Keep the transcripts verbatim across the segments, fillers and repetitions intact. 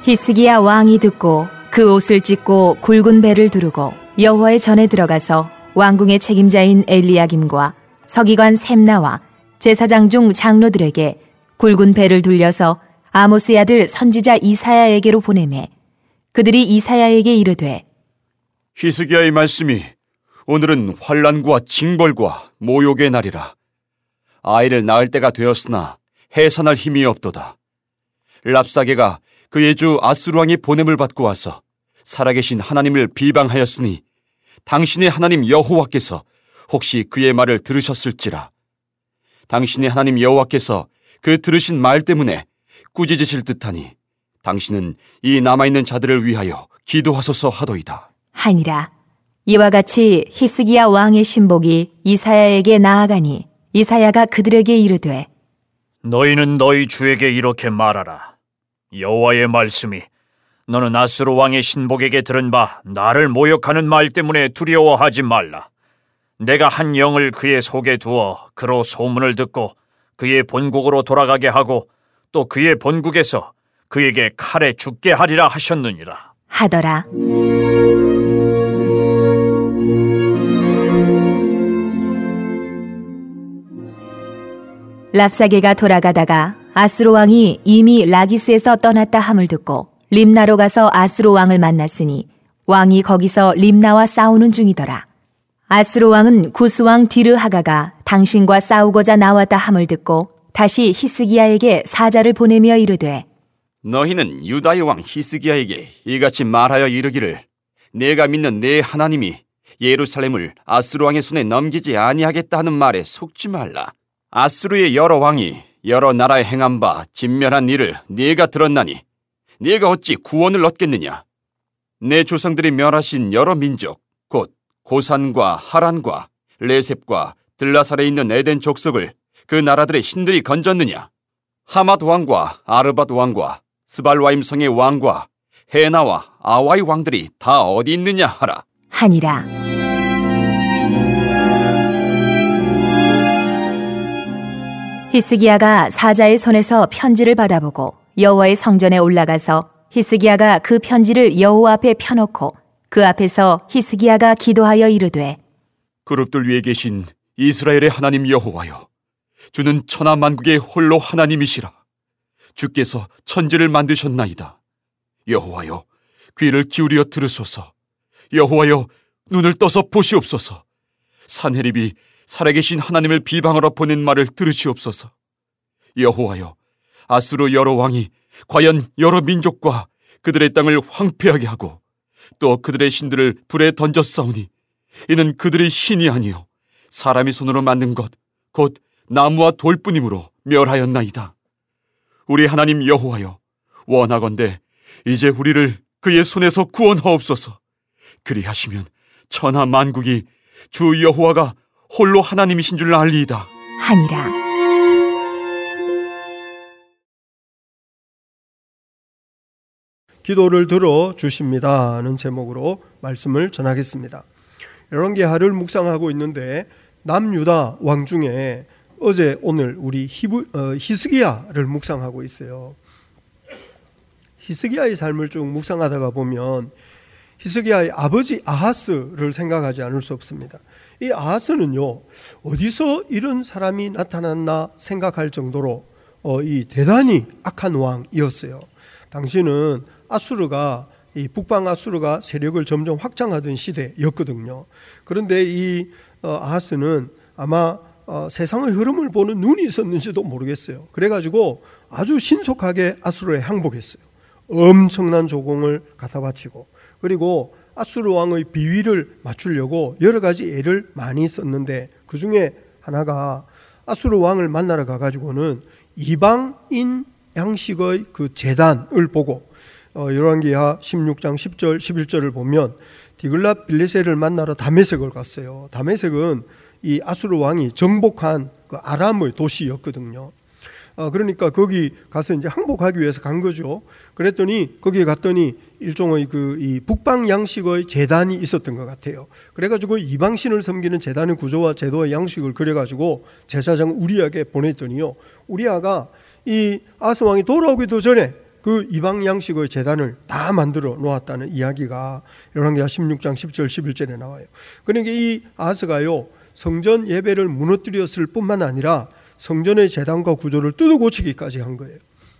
히스기야 왕이 듣고 그 옷을 찢고 굵은 배를 두르고 여호와의 전에 들어가서 왕궁의 책임자인 엘리야김과 서기관 셈나와 제사장 중 장로들에게 굵은 배를 둘려서 아모스의 아들 선지자 이사야에게로 보내매 그들이 이사야에게 이르되 히스기야의 말씀이 오늘은 환난과 징벌과 모욕의 날이라. 아이를 낳을 때가 되었으나 해산할 힘이 없도다. 랍사게가 그의 주 아수르 왕이 보냄을 받고 와서 살아계신 하나님을 비방하였으니 당신의 하나님 여호와께서 혹시 그의 말을 들으셨을지라. 당신의 하나님 여호와께서 그 들으신 말 때문에 꾸짖으실 듯하니 당신은 이 남아있는 자들을 위하여 기도하소서 하도이다 하니라. 이와 같이 히스기야 왕의 신복이 이사야에게 나아가니 이사야가 그들에게 이르되 너희는 너희 주에게 이렇게 말하라. 여호와의 말씀이 너는 아수르 왕의 신복에게 들은 바 나를 모욕하는 말 때문에 두려워하지 말라. 내가 한 영을 그의 속에 두어 그로 소문을 듣고 그의 본국으로 돌아가게 하고 또 그의 본국에서 그에게 칼에 죽게 하리라 하셨느니라 하더라. 랍사게가 돌아가다가 아수르 왕이 이미 라기스에서 떠났다 함을 듣고 림나로 가서 아수르 왕을 만났으니 왕이 거기서 림나와 싸우는 중이더라. 아수르 왕은 구스왕 디르하가가 당신과 싸우고자 나왔다 함을 듣고 다시 히스기야에게 사자를 보내며 이르되 너희는 유다의 왕 히스기야에게 이같이 말하여 이르기를 내가 믿는 내 하나님이 예루살렘을 아수르 왕의 손에 넘기지 아니하겠다 하는 말에 속지 말라. 아수르의 여러 왕이 여러 나라에 행한 바 진멸한 일을 네가 들었나니 네가 어찌 구원을 얻겠느냐. 내 조상들이 멸하신 여러 민족 곧 고산과 하란과 레셉과 들라살에 있는 에덴 족속을 그 나라들의 신들이 건졌느냐. 하맛 왕과 아르밧 왕과 스발와임 성의 왕과 헤나와 아와의 왕들이 다 어디 있느냐 하라 하니라. 히스기야가 사자의 손에서 편지를 받아보고 여호와의 성전에 올라가서 히스기야가 그 편지를 여호와 앞에 펴놓고 그 앞에서 히스기야가 기도하여 이르되 그룹들 위에 계신 이스라엘의 하나님 여호와여, 주는 천하 만국의 홀로 하나님이시라. 주께서 천지를 만드셨나이다. 여호와여, 귀를 기울여 들으소서. 여호와여, 눈을 떠서 보시옵소서. 산헤립이 살아계신 하나님을 비방하러 보낸 말을 들으시옵소서. 여호와여, 아수르 여러 왕이 과연 여러 민족과 그들의 땅을 황폐하게 하고 또 그들의 신들을 불에 던졌사오니 이는 그들의 신이 아니요 사람이 손으로 만든 것 곧 나무와 돌뿐이므로 멸하였나이다. 우리 하나님 여호와여, 원하건대 이제 우리를 그의 손에서 구원하옵소서. 그리하시면 천하 만국이 주 여호와가 홀로 하나님이신 줄 알리이다 하니라. 기도를 들어 주십니다는 제목으로 말씀을 전하겠습니다. 열왕기하를 묵상하고 있는데 남유다 왕 중에 어제 오늘 우리 히브, 어, 히스기야를 묵상하고 있어요. 히스기야의 삶을 쭉 묵상하다가 보면 히스기야의 아버지 아하스를 생각하지 않을 수 없습니다. 이 아하스는요, 어디서 이런 사람이 나타났나 생각할 정도로 어, 이 대단히 악한 왕이었어요. 당시는 아수르가 이 북방 아수르가 세력을 점점 확장하던 시대였거든요. 그런데 이 어, 아하스는 아마 어, 세상의 흐름을 보는 눈이 있었는지도 모르겠어요. 그래가지고 아주 신속하게 아수르에 항복했어요. 엄청난 조공을 갖다 바치고, 그리고 아수르 왕의 비위를 맞추려고 여러 가지 애를 많이 썼는데 그 중에 하나가 아수르 왕을 만나러 가가지고는 이방인 양식의 그 제단을 보고 어, 열왕기하 십육 장 십 절 십일 절을 보면 디글랏 빌레셀을 만나러 다메섹을 갔어요. 다메섹은 이 아수르 왕이 정복한 그 아람의 도시였거든요. 어, 그러니까 거기 가서 이제 항복하기 위해서 간 거죠. 그랬더니 거기에 갔더니 일종의 그 이 북방 양식의 제단이 있었던 것 같아요. 그래가지고 이방신을 섬기는 제단의 구조와 제도와 양식을 그려가지고 제사장 우리아에게 보냈더니요, 우리아가 이 아스 왕이 돌아오기도 전에 그 이방 양식의 제단을 다 만들어 놓았다는 이야기가 열왕기하 십육 장 십 절 십일 절에 나와요. 그러니까 이 아하스가요 성전 예배를 무너뜨렸을 뿐만 아니라 성전의 제단과 구조를 뜯어 고치기까지 한 거예요.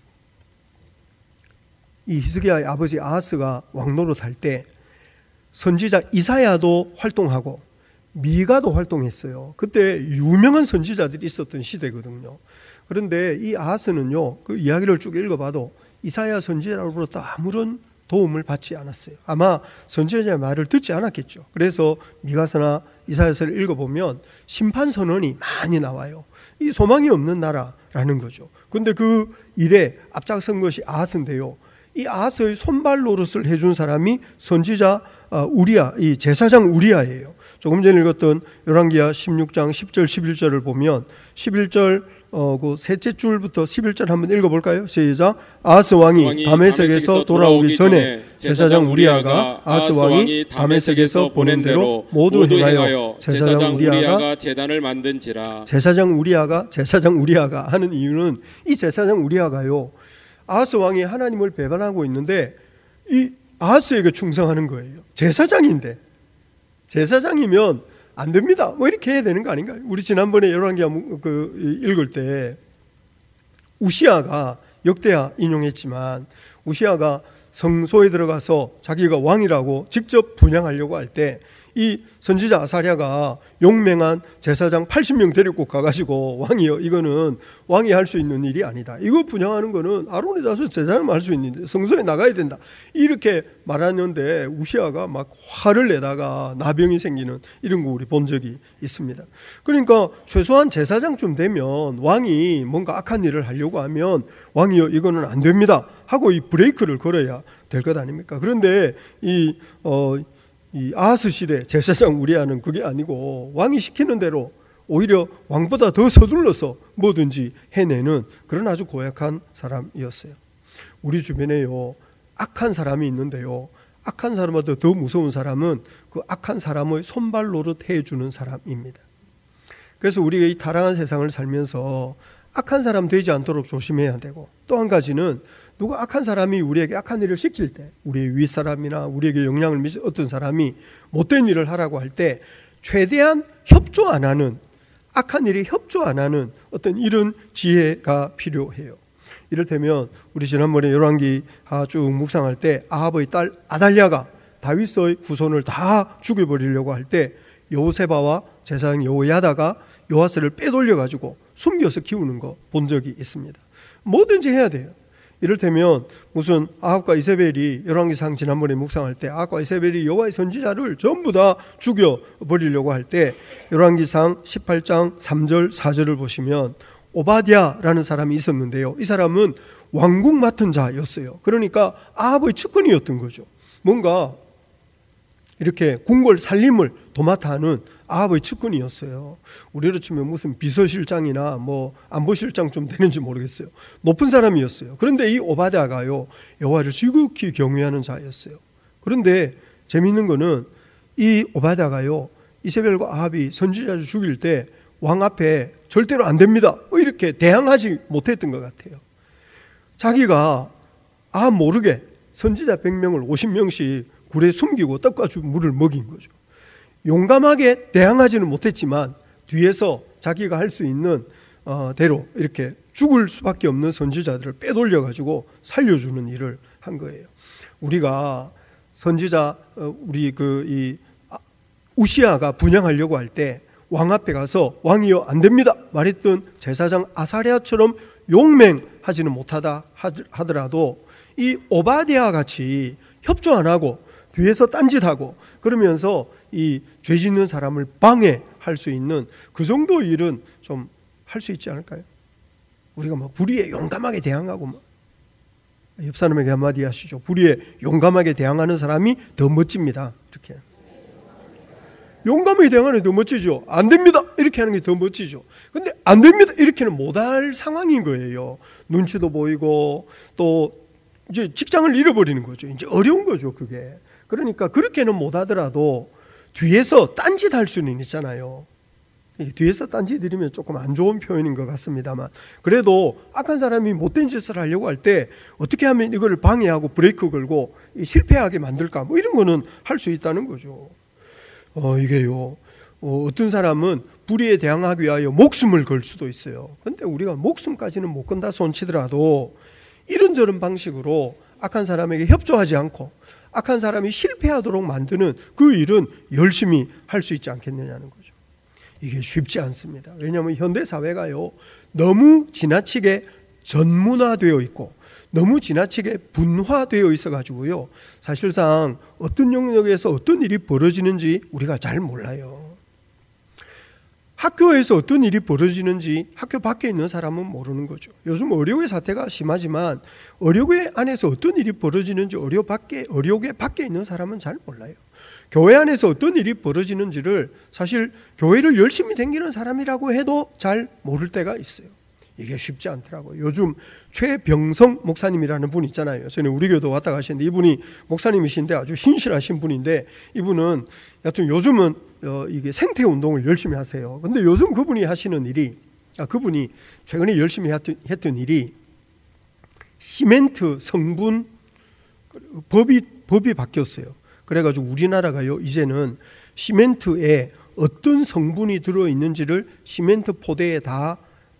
이 히스기야의 아버지 아하스가 왕노릇할 때 선지자 이사야도 활동하고 미가도 활동했어요. 그때 유명한 선지자들이 있었던 시대거든요. 그런데 이 아하스는요, 그 이야기를 쭉 읽어봐도 이사야 선지자로부터 아무런 도움을 받지 않았어요. 아마 선지자의 말을 듣지 않았겠죠. 그래서 미가서나 이사야서를 읽어보면 심판 선언이 많이 나와요. 이 소망이 없는 나라라는 거죠. 그런데 그 일에 앞장선 것이 아하스인데요. 이 아하스의 손발 노릇을 해준 사람이 선지자 우리야, 이 제사장 우리야예요. 조금 전에 읽었던 열왕기하 십육 장 십 절 십일 절을 보면 십일 절 어, 그 셋째 줄부터 십일 절 한번 읽어볼까요? 시작. 아하스 왕이 다메섹에서 돌아오기 전에 제사장 우리야가 아하스 왕이 다메섹에서 보낸 대로 모두 행하여 제사장 우리야가 제단을 만든지라. 제사장 우리야가 제사장 우리야가 하는 이유는 이 제사장 우리야가요, 아하스 왕이 하나님을 배반하고 있는데 이 아하스에게 충성하는 거예요. 제사장인데, 제사장이면 안 됩니다, 뭐 이렇게 해야 되는 거 아닌가요? 우리 지난번에 열왕기하 그 읽을 때 우시아가, 역대하 인용했지만 우시아가 성소에 들어가서 자기가 왕이라고 직접 분양하려고 할 때 이 선지자 아사랴가 용맹한 제사장 팔십 명 데리고 가가지고 왕이요, 이거는 왕이 할 수 있는 일이 아니다, 이거 분양하는 거는 아론의 자손 제사장만 할 수 있는데 성소에 나가야 된다, 이렇게 말하는데 우시아가 막 화를 내다가 나병이 생기는 이런 거 우리 본 적이 있습니다. 그러니까 최소한 제사장쯤 되면 왕이 뭔가 악한 일을 하려고 하면 왕이요, 이거는 안 됩니다 하고 이 브레이크를 걸어야 될 것 아닙니까? 그런데 이 어, 이 아하스 시대 제사장 우리야는 그게 아니고 왕이 시키는 대로 오히려 왕보다 더 서둘러서 뭐든지 해내는 그런 아주 고약한 사람이었어요. 우리 주변에요, 악한 사람이 있는데요, 악한 사람보다 더 무서운 사람은 그 악한 사람의 손발 노릇 해주는 사람입니다. 그래서 우리가 이 타락한 세상을 살면서 악한 사람 되지 않도록 조심해야 되고, 또 한 가지는 누가 악한 사람이 우리에게 악한 일을 시킬 때, 우리의 윗사람이나 우리에게 영향을 미친 어떤 사람이 못된 일을 하라고 할 때 최대한 협조 안 하는, 악한 일에 협조 안 하는 어떤 이런 지혜가 필요해요. 이를테면 우리 지난번에 열왕기하 쭉 묵상할 때 아합의 딸 아달랴가 다윗의 후손을 다 죽여버리려고 할 때 여호세바와 제사장 여호야다가 요아스를 빼돌려가지고 숨겨서 키우는 거 본 적이 있습니다. 뭐든지 해야 돼요. 이를테면 무슨 아합과 이세벨이 열왕기상 지난번에 묵상할 때 아합과 이세벨이 여호와의 선지자를 전부 다 죽여버리려고 할 때 열왕기상 십팔 장 삼 절 사 절을 보시면 오바댜라는 사람이 있었는데요, 이 사람은 왕궁 맡은 자였어요. 그러니까 아합의 측근이었던 거죠. 뭔가 이렇게 궁궐 살림을 도맡아 하는 아합의 측근이었어요. 우리로 치면 무슨 비서실장이나 뭐 안보실장 좀 되는지 모르겠어요. 높은 사람이었어요. 그런데 이 오바댜가요, 여호와를 지극히 경외하는 자였어요. 그런데 재미있는 거는 이 오바댜가요, 이세벨과 아합이 선지자를 죽일 때 왕 앞에 절대로 안 됩니다, 뭐 이렇게 대항하지 못했던 것 같아요. 자기가 아합 모르게 선지자 백 명을 오십 명씩 굴에 숨기고 떡과 물을 먹인 거죠. 용감하게 대항하지는 못했지만 뒤에서 자기가 할 수 있는 대로 이렇게 죽을 수밖에 없는 선지자들을 빼돌려가지고 살려주는 일을 한 거예요. 우리가 선지자 우리 그 이 우시아가 분양하려고 할 때 왕 앞에 가서 왕이여 안 됩니다 말했던 제사장 아사랴처럼 용맹하지는 못하다 하더라도 이 오바댜 같이 협조 안 하고 뒤에서 딴짓하고 그러면서 이 죄 짓는 사람을 방해할 수 있는 그 정도 일은 좀 할 수 있지 않을까요? 우리가 뭐 불의에 용감하게 대항하고 뭐. 옆 사람에게 한마디 하시죠. 불의에 용감하게 대항하는 사람이 더 멋집니다. 이렇게 용감하게 대항하는 게 더 멋지죠. 안 됩니다 이렇게 하는 게 더 멋지죠. 근데 안 됩니다 이렇게는 못할 상황인 거예요. 눈치도 보이고 또 이제 직장을 잃어버리는 거죠. 이제 어려운 거죠 그게. 그러니까 그렇게는 못하더라도 뒤에서 딴짓할 수는 있잖아요. 뒤에서 딴지 드리면 조금 안 좋은 표현인 것 같습니다만, 그래도 악한 사람이 못된 짓을 하려고 할 때 어떻게 하면 이걸 방해하고 브레이크 걸고 실패하게 만들까, 뭐 이런 거는 할 수 있다는 거죠. 어, 이게요, 어, 어떤 사람은 불의에 대항하기 위하여 목숨을 걸 수도 있어요. 근데 우리가 목숨까지는 못 건다 손치더라도 이런저런 방식으로 악한 사람에게 협조하지 않고 악한 사람이 실패하도록 만드는 그 일은 열심히 할 수 있지 않겠느냐는 거죠. 이게 쉽지 않습니다. 왜냐하면 현대사회가요, 너무 지나치게 전문화되어 있고 너무 지나치게 분화되어 있어가지고요, 사실상 어떤 영역에서 어떤 일이 벌어지는지 우리가 잘 몰라요. 학교에서 어떤 일이 벌어지는지 학교 밖에 있는 사람은 모르는 거죠. 요즘 의료계 사태가 심하지만 의료계 안에서 어떤 일이 벌어지는지 의료 밖에, 의료계 밖에 있는 사람은 잘 몰라요. 교회 안에서 어떤 일이 벌어지는지를 사실 교회를 열심히 다니는 사람이라고 해도 잘 모를 때가 있어요. 이게 쉽지 않더라고요. 요즘 최병성 목사님이라는 분 있잖아요. 저는 우리 교도 왔다 가시는데 이분이 목사님이신데 아주 신실하신 분인데, 이분은 여튼 요즘은 어, 이게 생태 운동을 열심히 하세요. 근데 요즘 그분이 하시는 일이, 아, 그분이 최근에 열심히 했던, 했던 일이 시멘트 성분 법이 법이 바뀌었어요. 그래가지고 우리나라가요, 이제는 시멘트에 어떤 성분이 들어 있는지를 시멘트 포대에 다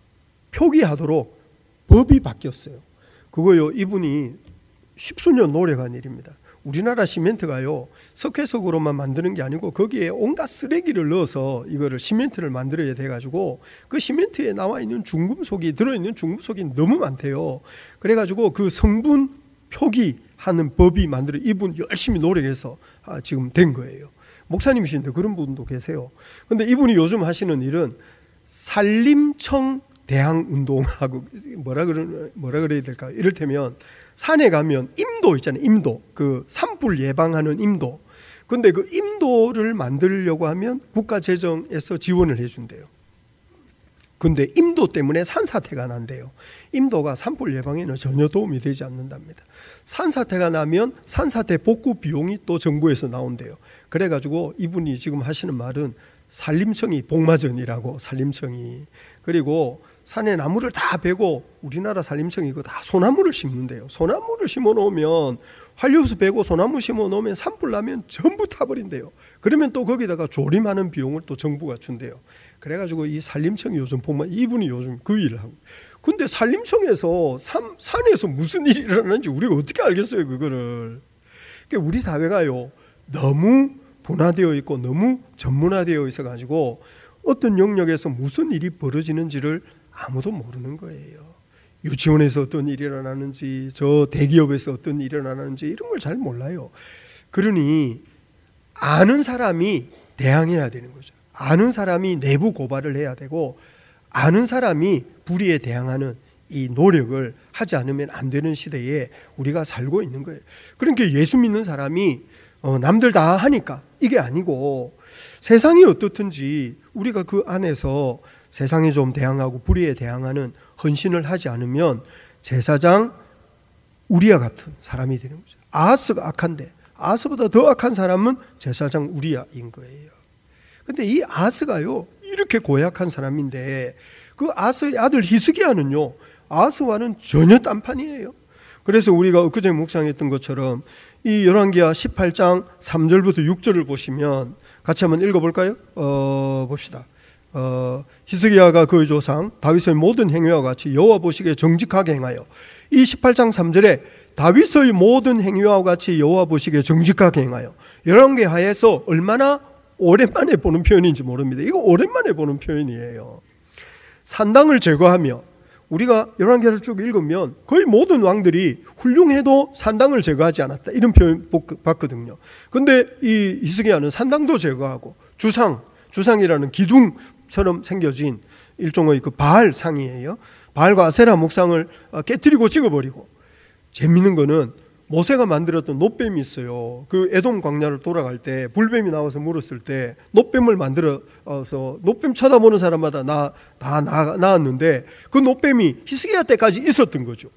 표기하도록 법이 바뀌었어요. 그거요, 이분이 십수년 노력한 일입니다. 우리나라 시멘트가요, 석회석으로만 만드는 게 아니고 거기에 온갖 쓰레기를 넣어서 이거를 시멘트를 만들어야 돼가지고 그 시멘트에 나와 있는 중금속이, 들어있는 중금속이 너무 많대요. 그래가지고 그 성분 표기하는 법이 만들어, 이분 열심히 노력해서 지금 된 거예요. 목사님이신데 그런 분도 계세요. 근데 이분이 요즘 하시는 일은 산림청 대항 운동하고 뭐라 그러 뭐라 그래야 될까요? 이를테면 산에 가면 임도 있잖아요. 임도, 그 산불 예방하는 임도. 근데 그 임도를 만들려고 하면 국가 재정에서 지원을 해준대요. 근데 임도 때문에 산사태가 난대요. 임도가 산불 예방에는 전혀 도움이 되지 않는답니다. 산사태가 나면 산사태 복구 비용이 또 정부에서 나온대요. 그래가지고 이분이 지금 하시는 말은 산림청이 복마전이라고, 산림청이. 그리고 산에 나무를 다 베고, 우리나라 산림청이 이거 다 소나무를 심는데요. 소나무를 심어 놓으면, 환류수 베고 소나무 심어 놓으면 산불 나면 전부 타버린대요. 그러면 또 거기다가 조림하는 비용을 또 정부가 준대요. 그래가지고 이 산림청이 요즘 보면 이분이 요즘 그 일을 하고. 근데 산림청에서 산, 산에서 무슨 일이 일어나는지 우리가 어떻게 알겠어요, 그거를. 그러니까 우리 사회가요, 너무 분화되어 있고 너무 전문화되어 있어가지고 어떤 영역에서 무슨 일이 벌어지는지를 아무도 모르는 거예요. 유치원에서 어떤 일이 일어나는지, 저 대기업에서 어떤 일이 일어나는지 이런 걸 잘 몰라요. 그러니 아는 사람이 대항해야 되는 거죠. 아는 사람이 내부 고발을 해야 되고, 아는 사람이 불의에 대항하는 이 노력을 하지 않으면 안 되는 시대에 우리가 살고 있는 거예요. 그러니까 예수 믿는 사람이 어, 남들 다 하니까 이게 아니고, 세상이 어떻든지 우리가 그 안에서 세상에 좀 대항하고 불의에 대항하는 헌신을 하지 않으면 제사장 우리야 같은 사람이 되는 거죠. 아하스가 악한데 아하스보다 더 악한 사람은 제사장 우리야인 거예요. 근데 이 아하스가요, 이렇게 고약한 사람인데 그 아하스의 아들 히스기야는요, 아하스와는 전혀 딴판이에요. 그래서 우리가 엊그제 묵상했던 것처럼 이 열왕기하 십팔 장 삼 절부터 육 절을 보시면 같이 한번 읽어볼까요? 어, 봅시다. 어, 히스기야가 그의 조상 다윗의 모든 행위와 같이 여호와 보시기에 정직하게 행하여, 이 십팔 장 삼 절에 다윗의 모든 행위와 같이 여호와 보시기에 정직하게 행하여, 열왕기하에서 얼마나 오랜만에 보는 표현인지 모릅니다. 이거 오랜만에 보는 표현이에요. 산당을 제거하며, 우리가 열왕기하를 쭉 읽으면 거의 모든 왕들이 훌륭해도 산당을 제거하지 않았다, 이런 표현 봤거든요. 근데 이 히스기야는 산당도 제거하고 주상, 주상이라는 기둥처럼 생겨진 일종의 그 바알 상이에요. 바알과 아세라 목상을 깨뜨리고 찍어버리고, 재밌는 거는 모세가 만들었던 놋뱀이 있어요. 그 에돔 광야를 돌아갈 때 불뱀이 나와서 물었을 때 놋뱀을 만들어서 놋뱀 쳐다보는 사람마다 나, 다 나, 나왔는데 그 놋뱀이 히스기야 때까지 있었던 거죠.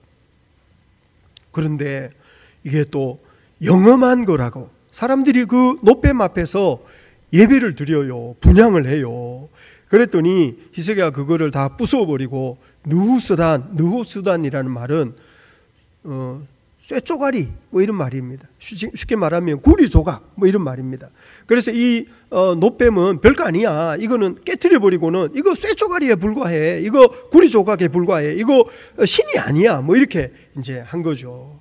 그런데 이게 또 영험한 거라고, 사람들이 그 놋뱀 앞에서 예배를 드려요. 분향을 해요. 그랬더니 히스기야가 그거를 다 부숴버리고 느후스단, 느후스단이라는 말은 어, 쇠쪼가리 뭐 이런 말입니다. 쉽게 말하면 구리 조각 뭐 이런 말입니다. 그래서 이 어, 노뱀은 별거 아니야. 이거는 깨트려 버리고는 이거 쇠쪼가리에 불과해. 이거 구리 조각에 불과해. 이거 신이 아니야. 뭐 이렇게 이제 한 거죠.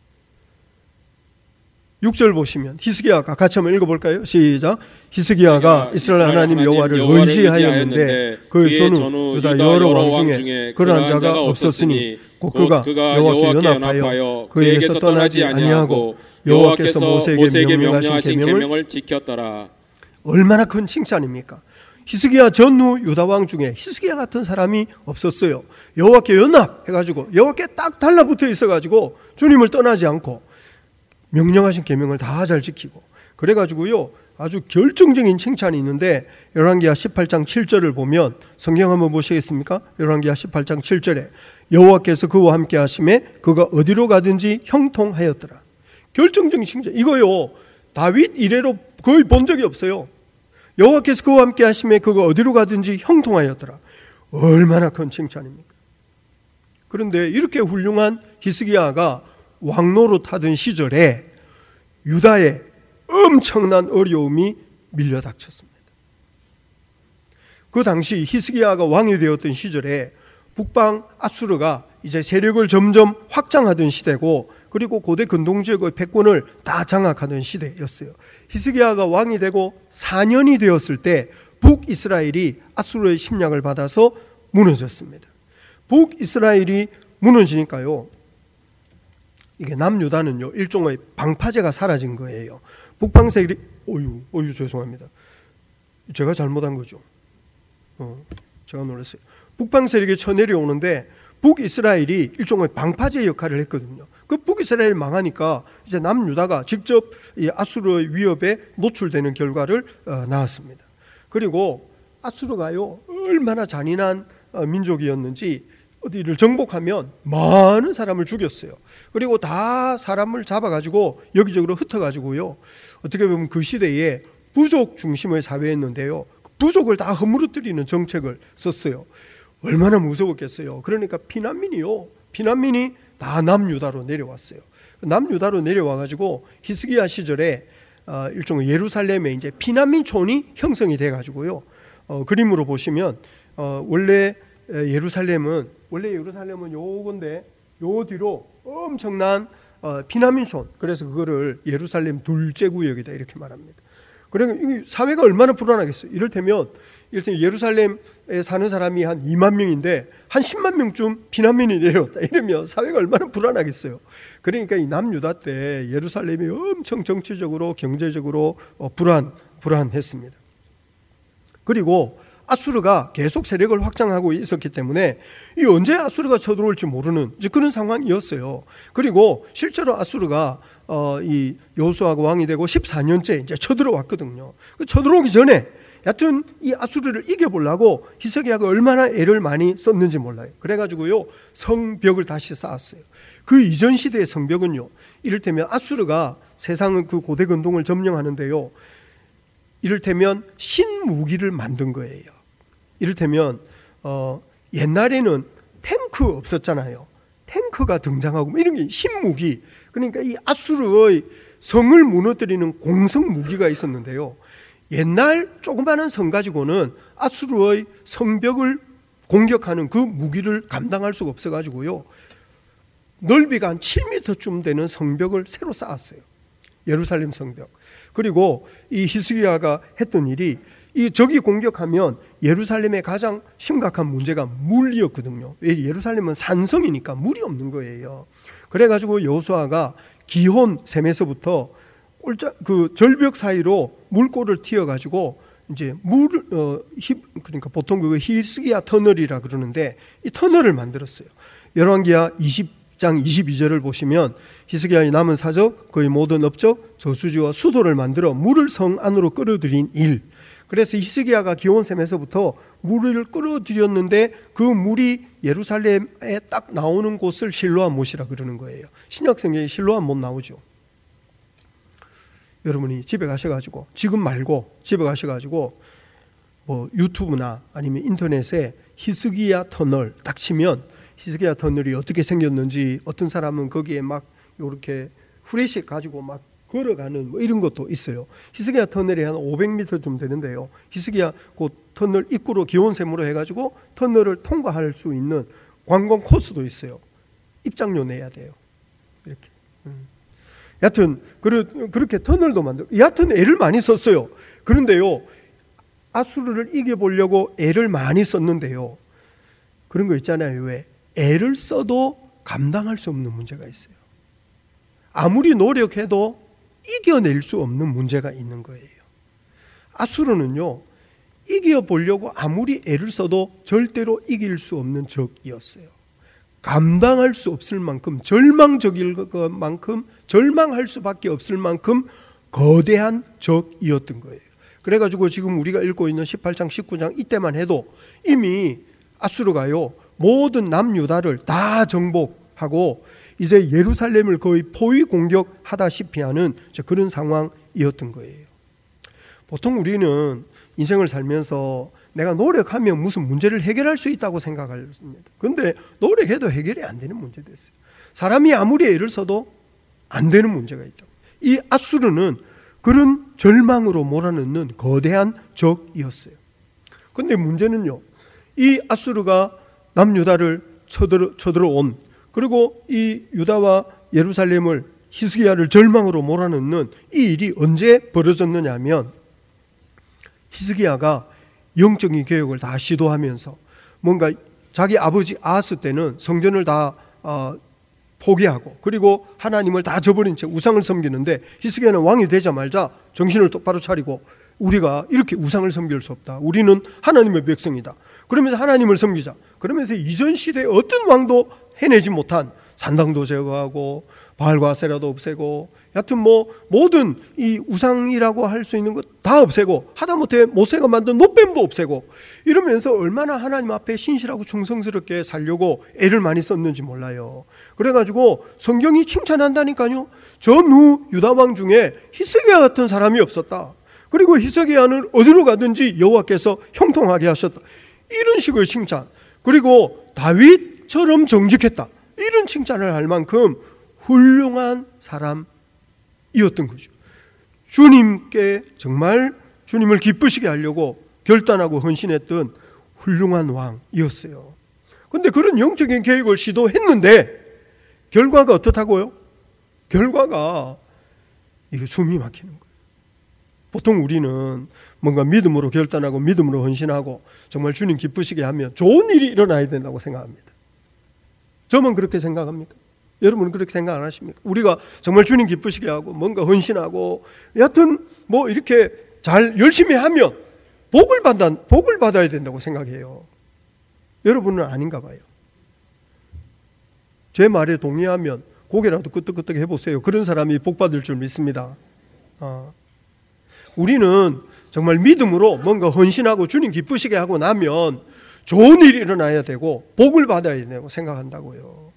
육 절 보시면 히스기야가 같이 한번 읽어볼까요? 시작. 히스기야가 이스라엘 하나님 여호와를 의지하였는데 그 전후 유다 여러 왕 중에 그러한 자가 없었으니 곧 그가 여호와께 연합하여 그에게서 떠나지 아니하고 여호와께서 모세에게 명령하신 계명을 지켰더라. 얼마나 큰 칭찬입니까? 히스기야 전후 유다 왕 중에 히스기야 같은 사람이 없었어요. 여호와께 연합해가지고 여호와께 딱 달라붙어 있어가지고 주님을 떠나지 않고 명령하신 계명을 다 잘 지키고 그래가지고요 아주 결정적인 칭찬이 있는데 열왕기하 십팔 장 칠 절을 보면 성경 한번 보시겠습니까? 열왕기하 십팔 장 칠 절에 여호와께서 그와 함께 하심에 그가 어디로 가든지 형통하였더라. 결정적인 칭찬. 이거요 다윗 이래로 거의 본 적이 없어요. 여호와께서 그와 함께 하심에 그가 어디로 가든지 형통하였더라. 얼마나 큰 칭찬입니까? 그런데 이렇게 훌륭한 히스기야가 왕노릇하던 시절에 유다에 엄청난 어려움이 밀려닥쳤습니다. 그 당시 히스기야가 왕이 되었던 시절에 북방 아수르가 이제 세력을 점점 확장하던 시대고 그리고 고대 근동지역의 패권을 다 장악하던 시대였어요. 히스기야가 왕이 되고 사 년이 되었을 때 북이스라엘이 아수르의 침략을 받아서 무너졌습니다. 북이스라엘이 무너지니까요 이게 남유다는요 일종의 방파제가 사라진 거예요. 북방 세력이 어유 어유 죄송합니다. 제가 잘못한 거죠. 어, 제가 놀랐어요. 북방 세력이 쳐내려오는데 북이스라엘이 일종의 방파제 역할을 했거든요. 그 북이스라엘이 망하니까 이제 남유다가 직접 이 아수르의 위협에 노출되는 결과를 어, 낳았습니다. 그리고 아수르가요 얼마나 잔인한 어, 민족이었는지 어디를 정복하면 많은 사람을 죽였어요. 그리고 다 사람을 잡아가지고 여기저기로 흩어가지고요. 어떻게 보면 그 시대에 부족 중심의 사회였는데요. 부족을 다 허물어뜨리는 정책을 썼어요. 얼마나 무서웠겠어요. 그러니까 피난민이요. 피난민이 다 남유다로 내려왔어요. 남유다로 내려와가지고 히스기야 시절에 일종의 예루살렘에 이제 피난민촌이 형성이 돼가지고요. 어, 그림으로 보시면 어, 원래 예루살렘은 원래 예루살렘은 요건데 요 뒤로 엄청난 어, 피난민촌 그래서 그거를 예루살렘 둘째 구역이다 이렇게 말합니다. 그러니까 이 사회가 얼마나 불안하겠어요. 이를테면 이를테면 예루살렘에 사는 사람이 한 이만 명인데 한 십만 명쯤 피난민이 내려왔다 이러면 사회가 얼마나 불안하겠어요. 그러니까 이 남유다 때 예루살렘이 엄청 정치적으로 경제적으로 어, 불안 불안했습니다. 그리고 아수르가 계속 세력을 확장하고 있었기 때문에 이 언제 아수르가 쳐들어올지 모르는 이제 그런 상황이었어요. 그리고 실제로 아수르가 어, 이 여호수아가 왕이 되고 십사 년째 이제 쳐들어왔거든요. 쳐들어오기 전에 여하튼 이 아수르를 이겨보려고 히스기야가 얼마나 애를 많이 썼는지 몰라요. 그래가지고요 성벽을 다시 쌓았어요. 그 이전 시대의 성벽은요 이를테면 아수르가 세상의 그 고대 근동을 점령하는데요 이를테면 신무기를 만든 거예요. 이를테면 어, 옛날에는 탱크 없었잖아요. 탱크가 등장하고 뭐 이런 게 신무기. 그러니까 이 아수르의 성을 무너뜨리는 공성 무기가 있었는데요. 옛날 조그마한 성 가지고는 아수르의 성벽을 공격하는 그 무기를 감당할 수가 없어가지고요. 넓이가 한 칠 미터쯤 되는 성벽을 새로 쌓았어요. 예루살렘 성벽. 그리고 이 히스기야가 했던 일이 이 적이 공격하면 예루살렘의 가장 심각한 문제가 물이었거든요. 왜 예루살렘은 산성이니까 물이 없는 거예요. 그래가지고 여호수아가 기혼 셈에서부터 꼴짝 그 절벽 사이로 물꼬를 튀어가지고 이제 물 어, 그러니까 보통 그 히스기야 터널이라 그러는데 이 터널을 만들었어요. 열왕기하 이십 장 이십이 절을 보시면 히스기야의 남은 사적 그의 모든 업적 저수지와 수도를 만들어 물을 성 안으로 끌어들인 일. 그래서 히스기야가 기온샘에서부터 물을 끌어들였는데 그 물이 예루살렘에 딱 나오는 곳을 실로암 못이라 그러는 거예요. 신약 성경에 실로암 못 나오죠. 여러분이 집에 가셔가지고 지금 말고 집에 가셔가지고 뭐 유튜브나 아니면 인터넷에 히스기야 터널 딱 치면 히스기야 터널이 어떻게 생겼는지, 어떤 사람은 거기에 막 이렇게 후레쉬 가지고 막 걸어가는 뭐 이런 것도 있어요. 히스기야 터널이 한 오백 미터쯤 되는데요. 히스기야 그 터널 입구로 기원샘으로 해가지고 터널을 통과할 수 있는 관광 코스도 있어요. 입장료 내야 돼요. 이렇게. 음. 여하튼 그렇게 터널도 만들고, 여하튼 애를 많이 썼어요. 그런데요, 아수르를 이겨보려고 애를 많이 썼는데요, 그런 거 있잖아요. 왜? 애를 써도 감당할 수 없는 문제가 있어요. 아무리 노력해도 이겨낼 수 없는 문제가 있는 거예요. 아수르는요, 이겨보려고 아무리 애를 써도 절대로 이길 수 없는 적이었어요. 감당할 수 없을 만큼, 절망적일 만큼, 절망할 수밖에 없을 만큼 거대한 적이었던 거예요. 그래가지고 지금 우리가 읽고 있는 십팔 장, 십구 장 이때만 해도 이미 아수르가요, 모든 남유다를 다 정복하고 이제 예루살렘을 거의 포위 공격하다시피 하는 그런 상황이었던 거예요. 보통 우리는 인생을 살면서 내가 노력하면 무슨 문제를 해결할 수 있다고 생각합니다. 그런데 노력해도 해결이 안 되는 문제도 있어요. 사람이 아무리 애를 써도 안 되는 문제가 있다고. 이 아수르는 그런 절망으로 몰아넣는 거대한 적이었어요. 그런데 문제는요, 이 아수르가 남유다를 쳐들어, 쳐들어온, 그리고 이 유다와 예루살렘을, 히스기야를 절망으로 몰아넣는 이 일이 언제 벌어졌느냐 하면, 히스기야가 영적인 개혁을 다 시도하면서 뭔가 자기 아버지 아하스 때는 성전을 다 어, 포기하고 그리고 하나님을 다 저버린 채 우상을 섬기는데, 히스기야는 왕이 되자마자 정신을 똑바로 차리고 우리가 이렇게 우상을 섬길 수 없다. 우리는 하나님의 백성이다. 그러면서 하나님을 섬기자. 그러면서 이전 시대에 어떤 왕도 해내지 못한 산당도 제거하고 바알과 아세라도 없애고, 여하튼 뭐 모든 이 우상이라고 할 수 있는 것 다 없애고, 하다못해 모세가 만든 노뱀도 없애고, 이러면서 얼마나 하나님 앞에 신실하고 충성스럽게 살려고 애를 많이 썼는지 몰라요. 그래가지고 성경이 칭찬한다니까요. 전후 유다 왕 중에 히스기야 같은 사람이 없었다. 그리고 히스기야는 어디로 가든지 여호와께서 형통하게 하셨다. 이런 식의 칭찬. 그리고 다윗처럼 정직했다. 이런 칭찬을 할 만큼 훌륭한 사람이었던 거죠. 주님께 정말 주님을 기쁘시게 하려고 결단하고 헌신했던 훌륭한 왕이었어요. 그런데 그런 영적인 계획을 시도했는데 결과가 어떻다고요? 결과가 이게 숨이 막히는 거예요. 보통 우리는 뭔가 믿음으로 결단하고 믿음으로 헌신하고 정말 주님 기쁘시게 하면 좋은 일이 일어나야 된다고 생각합니다. 저만 그렇게 생각합니까? 여러분은 그렇게 생각 안 하십니까? 우리가 정말 주님 기쁘시게 하고 뭔가 헌신하고 여하튼 뭐 이렇게 잘 열심히 하면 복을 받아, 복을 받아야 된다고 생각해요. 여러분은 아닌가 봐요. 제 말에 동의하면 고개라도 끄덕끄덕 해보세요. 그런 사람이 복 받을 줄 믿습니다. 아. 우리는 정말 믿음으로 뭔가 헌신하고 주님 기쁘시게 하고 나면 좋은 일이 일어나야 되고 복을 받아야 된다고 생각한다고요.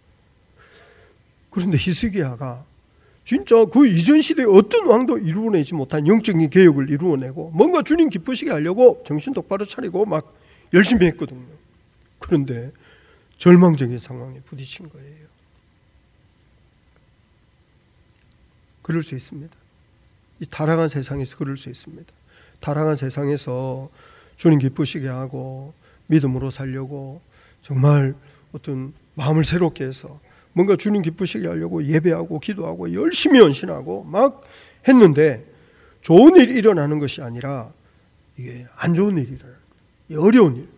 그런데 히스기야가 진짜 그 이전 시대에 어떤 왕도 이루어내지 못한 영적인 개혁을 이루어내고 뭔가 주님 기쁘시게 하려고 정신 똑바로 차리고 막 열심히 했거든요. 그런데 절망적인 상황에 부딪힌 거예요. 그럴 수 있습니다. 이 타락한 세상에서 그럴 수 있습니다. 타락한 세상에서 주님 기쁘시게 하고 믿음으로 살려고 정말 어떤 마음을 새롭게 해서 뭔가 주님 기쁘시게 하려고 예배하고 기도하고 열심히 헌신하고 막 했는데 좋은 일이 일어나는 것이 아니라 이게 안 좋은 일이 일어나는 거예요. 어려운 일.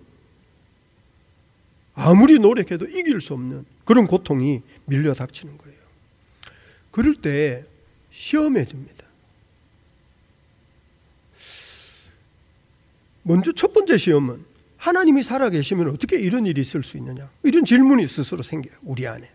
아무리 노력해도 이길 수 없는 그런 고통이 밀려 닥치는 거예요. 그럴 때 시험에 듭니다. 먼저 첫 번째 시험은 하나님이 살아계시면 어떻게 이런 일이 있을 수 있느냐, 이런 질문이 스스로 생겨요. 우리 안에.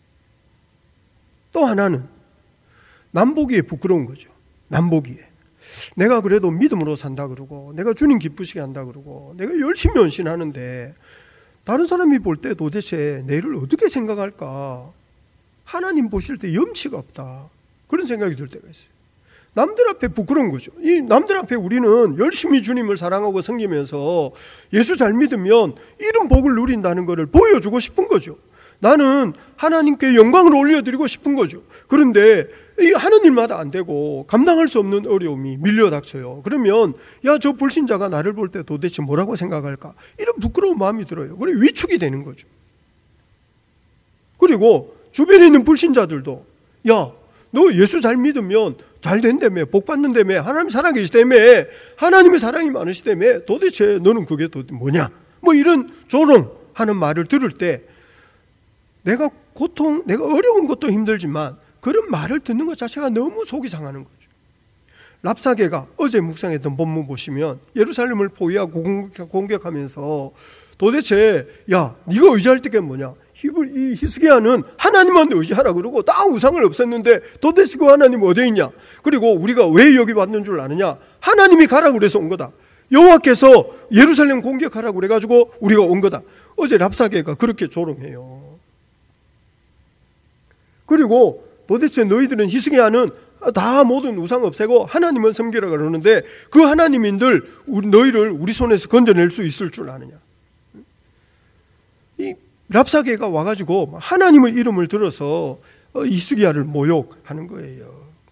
또 하나는 남보기에 부끄러운 거죠. 남보기에 내가 그래도 믿음으로 산다 그러고 내가 주님 기쁘시게 한다 그러고 내가 열심히 헌신하는데 다른 사람이 볼 때 도대체 내를 어떻게 생각할까, 하나님 보실 때 염치가 없다, 그런 생각이 들 때가 있어요. 남들 앞에 부끄러운 거죠. 이 남들 앞에 우리는 열심히 주님을 사랑하고 섬기면서 예수 잘 믿으면 이런 복을 누린다는 것을 보여주고 싶은 거죠. 나는 하나님께 영광을 올려드리고 싶은 거죠. 그런데 이 하는 일마다 안 되고 감당할 수 없는 어려움이 밀려닥쳐요. 그러면 야, 저 불신자가 나를 볼 때 도대체 뭐라고 생각할까? 이런 부끄러운 마음이 들어요. 그래 위축이 되는 거죠. 그리고 주변에 있는 불신자들도 야, 너 예수 잘 믿으면 잘 된다며, 복 받는다며, 하나님 살아계시다며, 하나님의 사랑이 많으시다며, 도대체 너는 그게 또 뭐냐? 뭐 이런 조롱하는 말을 들을 때 내가 고통, 내가 어려운 것도 힘들지만 그런 말을 듣는 것 자체가 너무 속이 상하는 거죠. 랍사게가 어제 묵상했던 본문 보시면 예루살렘을 포위하고 공격하면서 도대체 야, 네가 의지할 때가 뭐냐? 이 히스기야는 하나님만 의지하라 그러고 다 우상을 없앴는데 도대체 그 하나님 어디 있냐? 그리고 우리가 왜 여기 왔는 줄 아느냐? 하나님이 가라고 그래서 온 거다. 여호와께서 예루살렘 공격하라고 그래가지고 우리가 온 거다. 어제 랍사게가 그렇게 조롱해요. 그리고 도대체 너희들은, 히스기야는 다 모든 우상 없애고 하나님은 섬기라 그러는데 그 하나님인들 우리, 너희를 우리 손에서 건져낼 수 있을 줄 아느냐? 이 랍사게가 와가지고 하나님의 이름을 들어서 히스기야를 모욕하는 거예요.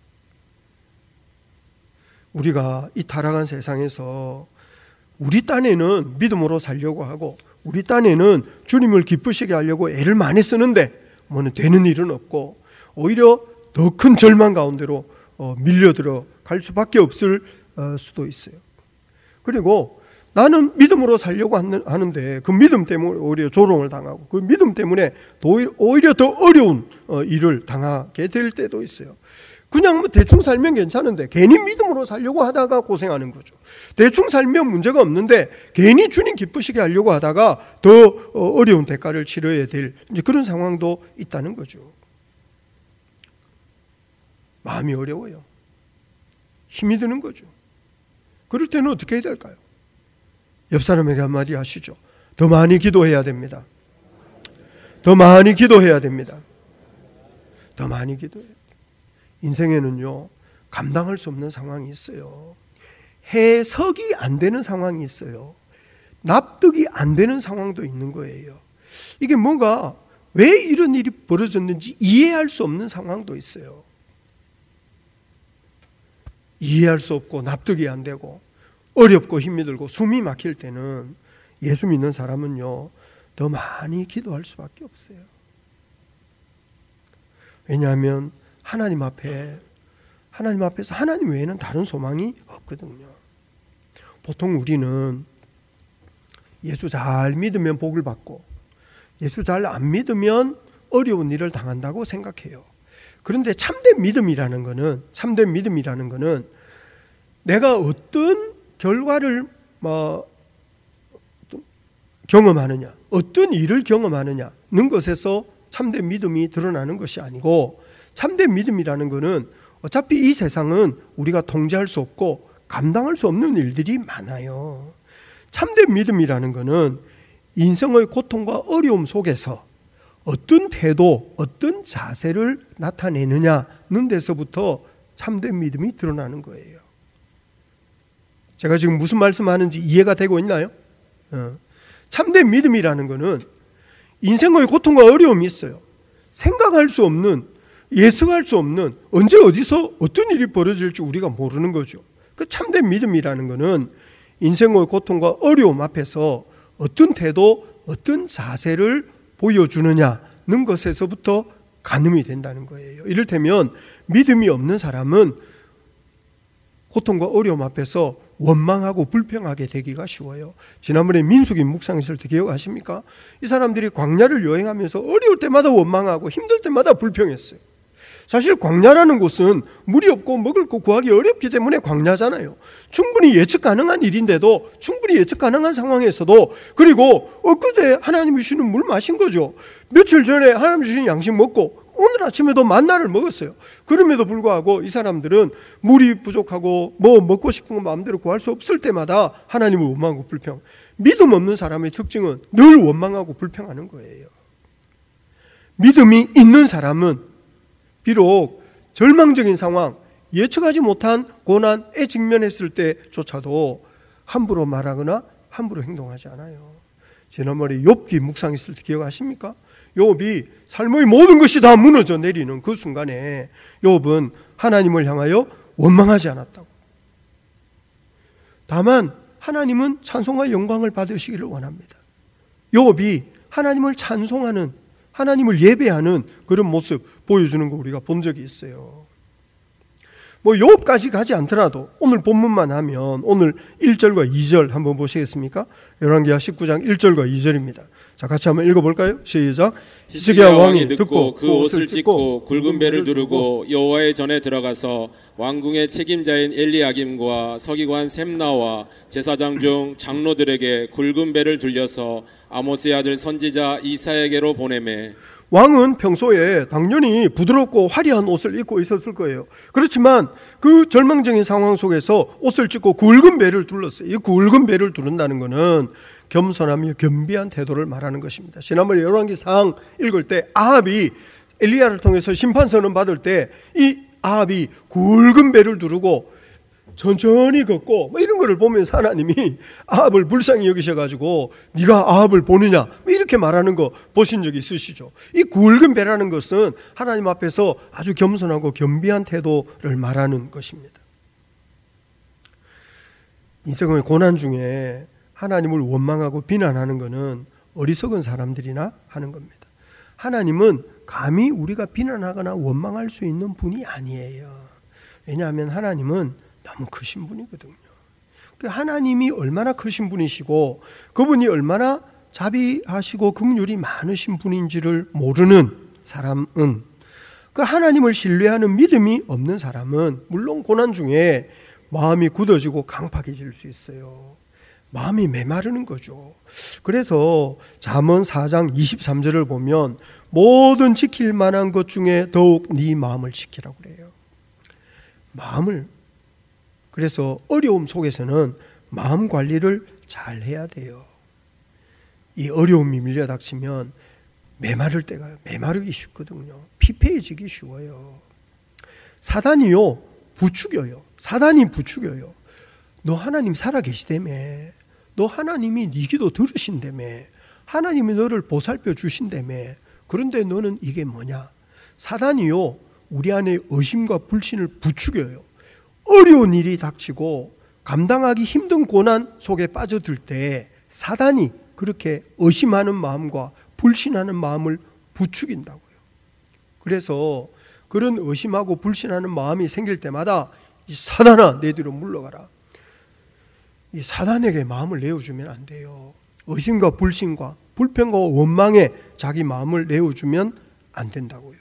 우리가 이 타락한 세상에서 우리 딴에는 믿음으로 살려고 하고 우리 딴에는 주님을 기쁘시게 하려고 애를 많이 쓰는데 뭐는 되는 일은 없고 오히려 더 큰 절망 가운데로 밀려들어 갈 수밖에 없을 수도 있어요. 그리고 나는 믿음으로 살려고 하는데 그 믿음 때문에 오히려 조롱을 당하고 그 믿음 때문에 오히려 더 어려운 일을 당하게 될 때도 있어요. 그냥 뭐 대충 살면 괜찮은데 괜히 믿음으로 살려고 하다가 고생하는 거죠. 대충 살면 문제가 없는데 괜히 주님 기쁘시게 하려고 하다가 더 어려운 대가를 치러야 될 이제 그런 상황도 있다는 거죠. 마음이 어려워요. 힘이 드는 거죠. 그럴 때는 어떻게 해야 될까요? 옆 사람에게 한마디 하시죠. 더 많이 기도해야 됩니다. 더 많이 기도해야 됩니다. 더 많이 기도해야 됩니다. 인생에는요, 감당할 수 없는 상황이 있어요. 해석이 안 되는 상황이 있어요. 납득이 안 되는 상황도 있는 거예요. 이게 뭔가 왜 이런 일이 벌어졌는지 이해할 수 없는 상황도 있어요. 이해할 수 없고 납득이 안 되고 어렵고 힘이 들고 숨이 막힐 때는 예수 믿는 사람은요, 더 많이 기도할 수밖에 없어요. 왜냐하면 하나님 앞에, 하나님 앞에서 하나님 외에는 다른 소망이 없거든요. 보통 우리는 예수 잘 믿으면 복을 받고 예수 잘 안 믿으면 어려운 일을 당한다고 생각해요. 그런데 참된 믿음이라는 거는, 참된 믿음이라는 거는 내가 어떤 결과를 뭐 경험하느냐, 어떤 일을 경험하느냐는 것에서 참된 믿음이 드러나는 것이 아니고, 참된 믿음이라는 것은 어차피 이 세상은 우리가 통제할 수 없고 감당할 수 없는 일들이 많아요. 참된 믿음이라는 것은 인생의 고통과 어려움 속에서 어떤 태도, 어떤 자세를 나타내느냐는 데서부터 참된 믿음이 드러나는 거예요. 제가 지금 무슨 말씀하는지 이해가 되고 있나요? 어. 참된 믿음이라는 것은 인생의 고통과 어려움이 있어요. 생각할 수 없는, 예측할 수 없는, 언제 어디서 어떤 일이 벌어질지 우리가 모르는 거죠. 그 참된 믿음이라는 것은 인생의 고통과 어려움 앞에서 어떤 태도, 어떤 자세를 보여주느냐는 것에서부터 가늠이 된다는 거예요. 이를테면 믿음이 없는 사람은 고통과 어려움 앞에서 원망하고 불평하게 되기가 쉬워요. 지난번에 민수기 묵상했을 때 기억하십니까? 이 사람들이 광야를 여행하면서 어려울 때마다 원망하고 힘들 때마다 불평했어요. 사실 광야라는 곳은 물이 없고 먹을 거 구하기 어렵기 때문에 광야잖아요. 충분히 예측 가능한 일인데도, 충분히 예측 가능한 상황에서도, 그리고 엊그제 하나님이 주시는 물 마신 거죠. 며칠 전에 하나님이 주신 양식 먹고 오늘 아침에도 만나를 먹었어요. 그럼에도 불구하고 이 사람들은 물이 부족하고 뭐 먹고 싶은 거 마음대로 구할 수 없을 때마다 하나님을 원망하고 불평. 믿음 없는 사람의 특징은 늘 원망하고 불평하는 거예요. 믿음이 있는 사람은 비록 절망적인 상황, 예측하지 못한 고난에 직면했을 때조차도 함부로 말하거나 함부로 행동하지 않아요. 지난번에 욥기 묵상했을 때 기억하십니까? 욥이 삶의 모든 것이 다 무너져 내리는 그 순간에 욥은 하나님을 향하여 원망하지 않았다고. 다만 하나님은 찬송과 영광을 받으시기를 원합니다. 욥이 하나님을 찬송하는, 하나님을 예배하는 그런 모습 보여주는 거 우리가 본 적이 있어요. 뭐 욥까지 가지 않더라도 오늘 본문만 하면 오늘 일 절과 이 절 한번 보시겠습니까? 열왕기하 십구 장 일 절과 이 절입니다. 자, 같이 한번 읽어볼까요? 시작. 히스기야 왕이 듣고 그 옷을 찢고 굵은 배를 두르고 여호와의 전에 들어가서 왕궁의 책임자인 엘리야김과 서기관 셈나와 제사장 중 장로들에게 굵은 배를 들려서 아모스의 아들 선지자 이사야에게로 보내매. 왕은 평소에 당연히 부드럽고 화려한 옷을 입고 있었을 거예요. 그렇지만 그 절망적인 상황 속에서 옷을 찢고 굵은 배를 둘렀어요. 이 굵은 배를 두른다는 것은 겸손하며 겸비한 태도를 말하는 것입니다. 지난번에 열왕기 사항 읽을 때 아합이 엘리야를 통해서 심판 선언 받을 때 이 아합이 굵은 배를 두르고 천천히 걷고 뭐 이런 거를 보면서 하나님이 아합을 불쌍히 여기셔가지고 네가 아합을 보느냐 뭐 이렇게 말하는 거 보신 적이 있으시죠? 이 굵은 배라는 것은 하나님 앞에서 아주 겸손하고 겸비한 태도를 말하는 것입니다. 인생의 고난 중에 하나님을 원망하고 비난하는 것은 어리석은 사람들이나 하는 겁니다. 하나님은 감히 우리가 비난하거나 원망할 수 있는 분이 아니에요. 왜냐하면 하나님은 너무 크신 분이거든요. 하나님이 얼마나 크신 분이시고 그분이 얼마나 자비하시고 긍휼이 많으신 분인지를 모르는 사람은, 그 하나님을 신뢰하는 믿음이 없는 사람은 물론 고난 중에 마음이 굳어지고 강팍해질 수 있어요. 마음이 메마르는 거죠. 그래서 잠언 사 장 이십삼 절을 보면 모든 지킬 만한 것 중에 더욱 네 마음을 지키라고 그래요. 마음을. 그래서 어려움 속에서는 마음 관리를 잘 해야 돼요. 이 어려움이 밀려닥치면 메마를 때가 메마르기 쉽거든요. 피폐해지기 쉬워요. 사단이요 부추겨요. 사단이 부추겨요. 너 하나님 살아계시다며, 너 하나님이 네 기도 들으신다며, 하나님이 너를 보살펴 주신다며. 그런데 너는 이게 뭐냐? 사단이요 우리 안에 의심과 불신을 부추겨요. 어려운 일이 닥치고 감당하기 힘든 고난 속에 빠져들 때 사단이 그렇게 의심하는 마음과 불신하는 마음을 부추긴다고요. 그래서 그런 의심하고 불신하는 마음이 생길 때마다 이 사단아 내 뒤로 물러가라. 이 사단에게 마음을 내어주면 안 돼요. 의심과 불신과 불평과 원망에 자기 마음을 내어주면 안 된다고요.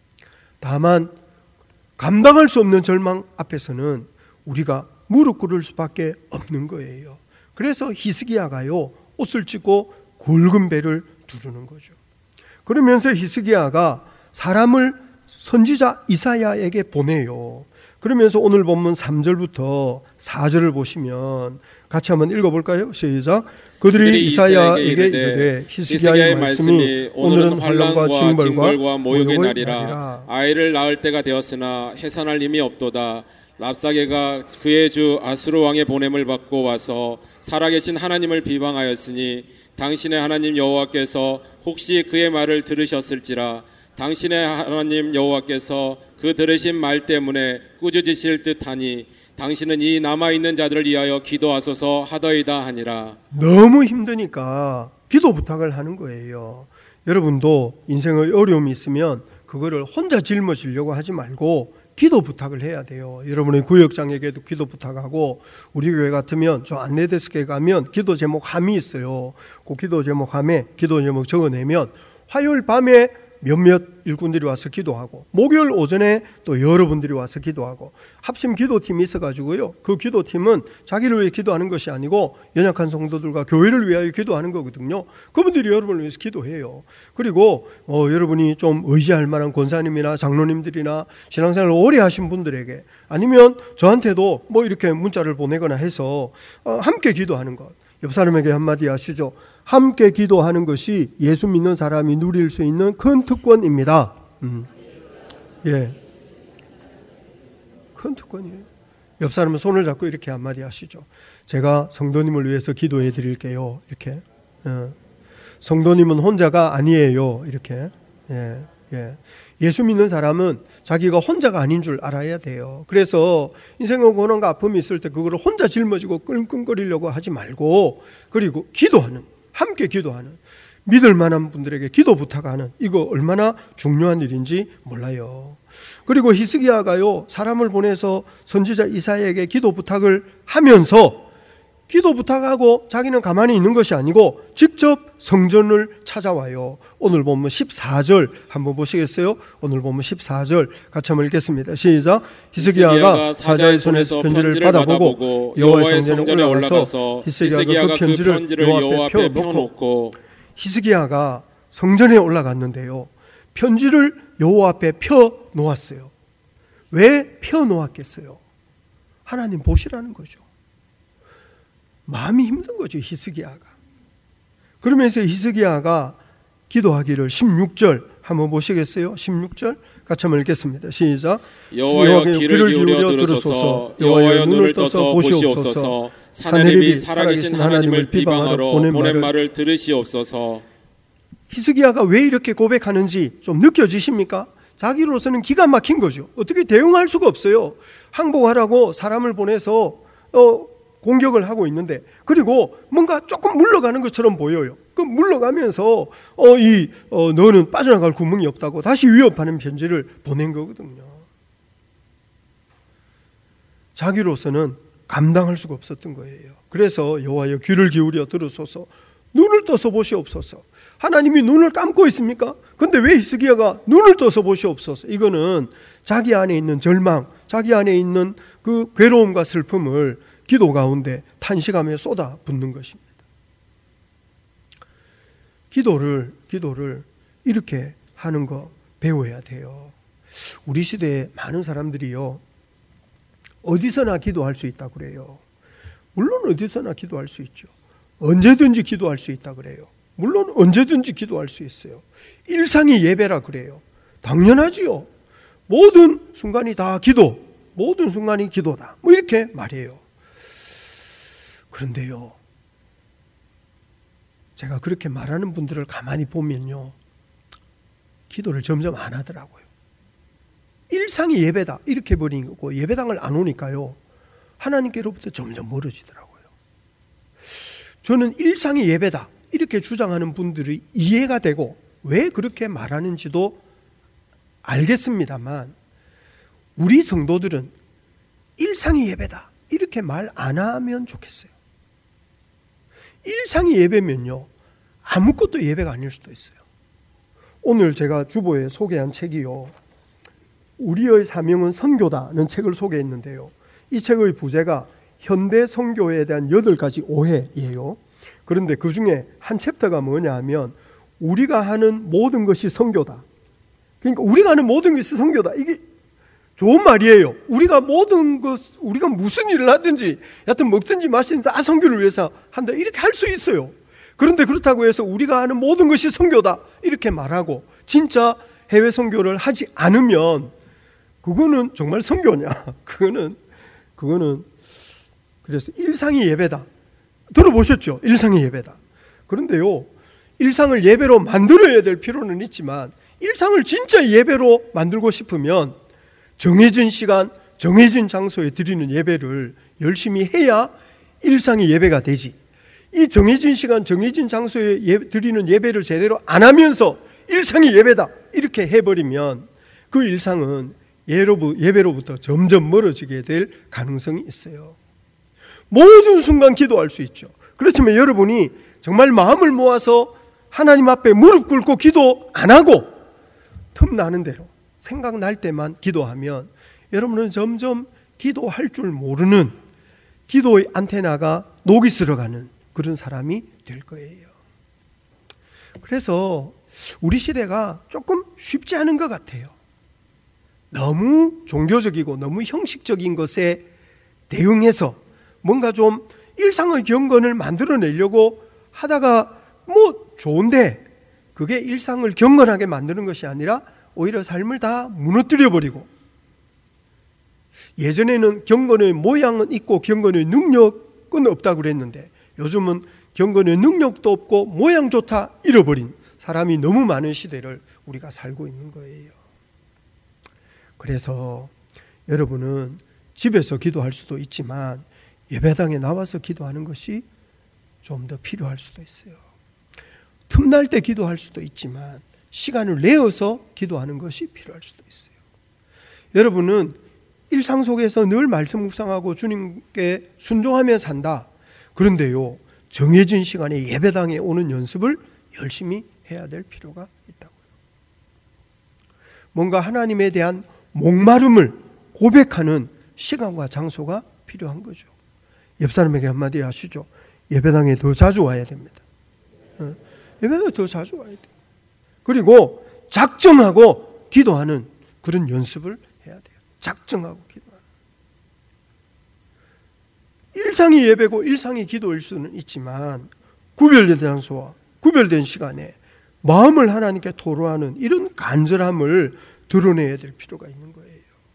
다만 감당할 수 없는 절망 앞에서는 우리가 무릎 꿇을 수밖에 없는 거예요. 그래서 히스기야가요 옷을 찢고 굵은 배를 두르는 거죠. 그러면서 히스기야가 사람을 선지자 이사야에게 보내요. 그러면서 오늘 본문 삼 절부터 사 절을 보시면 같이 한번 읽어볼까요? 시작. 그들이 이사야에게 이르되 히스기야의 말씀이 오늘은 환난과 징벌과 모욕의 날이라. 아이를 낳을 때가 되었으나 해산할 힘이 없도다. 랍사게가 그의 주 아수르 왕의 보냄을 받고 와서 살아계신 하나님을 비방하였으니 당신의 하나님 여호와께서 혹시 그의 말을 들으셨을지라. 당신의 하나님 여호와께서 그 들으신 말 때문에 꾸짖으실 듯하니 당신은 이 남아있는 자들을 위하여 기도하소서 하더이다 하니라. 너무 힘드니까 기도 부탁을 하는 거예요. 여러분도 인생의 어려움이 있으면 그거를 혼자 짊어지려고 하지 말고 기도 부탁을 해야 돼요. 여러분의 구역장에게도 기도 부탁하고, 우리 교회 같으면 저 안내데스크에 가면 기도 제목 함이 있어요. 그 기도 제목 함에 기도 제목 적어내면 화요일 밤에 몇몇 일꾼들이 와서 기도하고, 목요일 오전에 또 여러분들이 와서 기도하고, 합심 기도팀이 있어가지고요, 그 기도팀은 자기를 위해 기도하는 것이 아니고 연약한 성도들과 교회를 위하여 기도하는 거거든요. 그분들이 여러분을 위해서 기도해요. 그리고 어, 여러분이 좀 의지할 만한 권사님이나 장로님들이나 신앙생활을 오래 하신 분들에게, 아니면 저한테도 뭐 이렇게 문자를 보내거나 해서 어, 함께 기도하는 것. 옆 사람에게 한마디 하시죠. 함께 기도하는 것이 예수 믿는 사람이 누릴 수 있는 큰 특권입니다. 음. 예. 큰 특권이에요. 옆 사람은 손을 잡고 이렇게 한마디 하시죠. 제가 성도님을 위해서 기도해 드릴게요. 이렇게. 예. 성도님은 혼자가 아니에요. 이렇게. 예. 예. 예수 믿는 사람은 자기가 혼자가 아닌 줄 알아야 돼요. 그래서 인생의 고난과 아픔이 있을 때 그거를 혼자 짊어지고 끙끙거리려고 하지 말고, 그리고 기도하는, 함께 기도하는, 믿을 만한 분들에게 기도 부탁하는, 이거 얼마나 중요한 일인지 몰라요. 그리고 히스기야가요, 사람을 보내서 선지자 이사야에게 기도 부탁을 하면서 기도 부탁하고 자기는 가만히 있는 것이 아니고 직접 성전을 찾아와요. 오늘 보면 십사 절 한번 보시겠어요? 오늘 보면 십사 절 같이 한번 읽겠습니다. 시작. 히스기야가 사자의 손에서 편지를 받아보고 여호와의 성전에 올라가서 히스기야가 그 편지를 여호와 앞에 펴놓고, 히스기야가 성전에 올라갔는데요, 편지를 여호와 앞에 펴 놓았어요. 왜 펴 놓았겠어요? 하나님 보시라는 거죠. 마음이 힘든 거죠, 히스기야가. 그러면서 히스기야가 기도하기를 십육 절 한번 보시겠어요? 십육 절 같이 한번 읽겠습니다. 시작. 여호와여 귀를 기울여 들으소서. 여호와여 눈을 떠서 보시옵소서. 사내립이 살아계신 하나님을 비방하러 보낸 말을 들으시옵소서. 히스기야가 왜 이렇게 고백하는지 좀 느껴지십니까? 자기로서는 기가 막힌 거죠. 어떻게 대응할 수가 없어요. 항복하라고 사람을 보내서 어, 공격을 하고 있는데, 그리고 뭔가 조금 물러가는 것처럼 보여요. 그 물러가면서 어, 이 어, 너는 빠져나갈 구멍이 없다고 다시 위협하는 편지를 보낸 거거든요. 자기로서는 감당할 수가 없었던 거예요. 그래서 여호와여 귀를 기울여 들으소서. 눈을 떠서 보시옵소서. 하나님이 눈을 감고 있습니까? 근데 왜 히스기야가 눈을 떠서 보시옵소서? 이거는 자기 안에 있는 절망, 자기 안에 있는 그 괴로움과 슬픔을 기도 가운데 탄식하며 쏟아 붓는 것입니다. 기도를 기도를 이렇게 하는 거 배워야 돼요. 우리 시대에 많은 사람들이요, 어디서나 기도할 수 있다고 그래요. 물론 어디서나 기도할 수 있죠. 언제든지 기도할 수 있다 그래요. 물론 언제든지 기도할 수 있어요. 일상이 예배라 그래요. 당연하지요. 모든 순간이 다 기도, 모든 순간이 기도다, 뭐 이렇게 말해요. 그런데요, 제가 그렇게 말하는 분들을 가만히 보면요, 기도를 점점 안 하더라고요. 일상이 예배다 이렇게 버린 거고, 예배당을 안 오니까요, 하나님께로부터 점점 멀어지더라고요. 저는 일상이 예배다 이렇게 주장하는 분들이 이해가 되고 왜 그렇게 말하는지도 알겠습니다만, 우리 성도들은 일상이 예배다 이렇게 말 안 하면 좋겠어요. 일상이 예배면요, 아무것도 예배가 아닐 수도 있어요. 오늘 제가 주보에 소개한 책이요, 우리의 사명은 선교다는 책을 소개했는데요, 이 책의 부제가 현대 선교에 대한 여덟 가지 오해예요. 그런데 그 중에 한 챕터가 뭐냐 하면, 우리가 하는 모든 것이 선교다. 그러니까 우리가 하는 모든 것이 선교다. 이게 좋은 말이에요. 우리가 모든 것, 우리가 무슨 일을 하든지, 여하튼 먹든지 마시든지 다 선교를 위해서 한다, 이렇게 할 수 있어요. 그런데 그렇다고 해서 우리가 하는 모든 것이 선교다 이렇게 말하고 진짜 해외 선교를 하지 않으면 그거는 정말 선교냐? 그거는 그거는 그래서 일상이 예배다. 들어보셨죠? 일상이 예배다. 그런데요, 일상을 예배로 만들어야 될 필요는 있지만, 일상을 진짜 예배로 만들고 싶으면 정해진 시간, 정해진 장소에 드리는 예배를 열심히 해야 일상이 예배가 되지. 이 정해진 시간, 정해진 장소에 예, 드리는 예배를 제대로 안 하면서 일상이 예배다 이렇게 해버리면 그 일상은 예배로부터 점점 멀어지게 될 가능성이 있어요. 모든 순간 기도할 수 있죠. 그렇지만 여러분이 정말 마음을 모아서 하나님 앞에 무릎 꿇고 기도 안 하고 틈나는 대로 생각날 때만 기도하면 여러분은 점점 기도할 줄 모르는, 기도의 안테나가 녹이 슬어가는 그런 사람이 될 거예요. 그래서 우리 시대가 조금 쉽지 않은 것 같아요. 너무 종교적이고 너무 형식적인 것에 대응해서 뭔가 좀 일상의 경건을 만들어내려고 하다가 뭐 좋은데, 그게 일상을 경건하게 만드는 것이 아니라 오히려 삶을 다 무너뜨려 버리고, 예전에는 경건의 모양은 있고 경건의 능력은 없다고 그랬는데 요즘은 경건의 능력도 없고 모양조차 잃어버린 사람이 너무 많은 시대를 우리가 살고 있는 거예요. 그래서 여러분은 집에서 기도할 수도 있지만 예배당에 나와서 기도하는 것이 좀 더 필요할 수도 있어요. 틈날 때 기도할 수도 있지만 시간을 내어서 기도하는 것이 필요할 수도 있어요. 여러분은 일상 속에서 늘 말씀 묵상하고 주님께 순종하며 산다. 그런데요, 정해진 시간에 예배당에 오는 연습을 열심히 해야 될 필요가 있다고요. 뭔가 하나님에 대한 목마름을 고백하는 시간과 장소가 필요한 거죠. 옆 사람에게 한마디 하시죠. 예배당에 더 자주 와야 됩니다. 예배당에 더 자주 와야 돼요. 그리고 작정하고 기도하는 그런 연습을 해야 돼요. 작정하고 기도하는. 일상이 예배고 일상이 기도일 수는 있지만 구별된 장소와 구별된 시간에 마음을 하나님께 토로하는 이런 간절함을 드러내야 될 필요가 있는 거예요.